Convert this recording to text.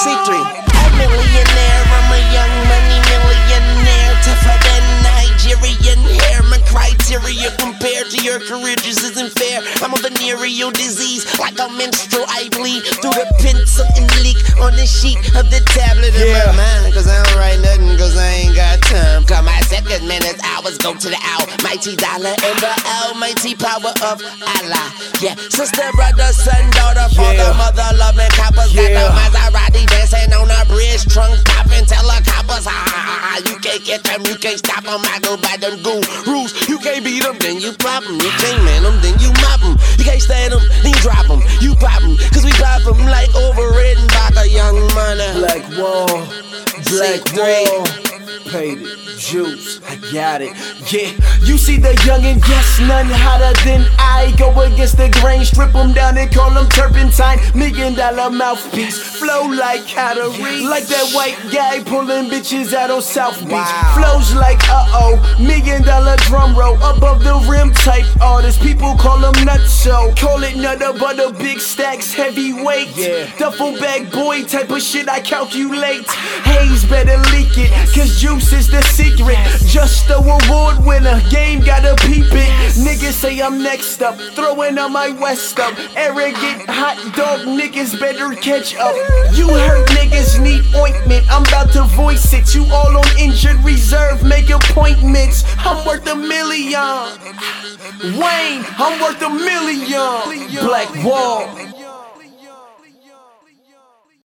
C3. A millionaire, I'm a young money millionaire, tougher than Nigerian hair. My criteria compared to your career just isn't fair. I'm a venereal disease, like a menstrual. I bleed through the pencil and leak on the sheet of the tablet in my mind. Cause I don't write nothing, cause I ain't got time. Cause my second minutes, hours go to the almighty dollar and the almighty power of Allah. Yeah, sister, brother, son, daughter, father, mother, loving coppers. Got the Maserati dancing on a bridge, trunk popping, tell the coppers, ha ha ha ha. You can't get them, you can't stop them. I go by them gurus. You can't beat them, then you pop them. You can't man them, then you mop them. You can't stand them, then you drop them. You pop them, cause we pop them like overridden by the young money. Black Wall, Black Wall, paid it, juice, I got it. Yeah, you see the youngin', yes, none hotter than I. Go against the grain, strip them down and call them turpentine. $1 million mouthpiece, flow like Catherine. Like that white guy pulling bitches out on South Beach. Flows like $1 million drum roll, above the rim type artist. People call them nutso, call it nutter butter, big stacks, heavyweight. Duffel bag boy type of shit I calculate. Hayes better leak it, cause juice is the secret. Just a award winner, game gotta peep it. Niggas say I'm next up, throwing on my West up. Arrogant hot dog niggas better catch up. You hurt niggas need ointment, I'm about to voice it. You all on injured reserve, make appointments. I'm worth $1 million. Wayne, I'm worth $1 million. Black Wall.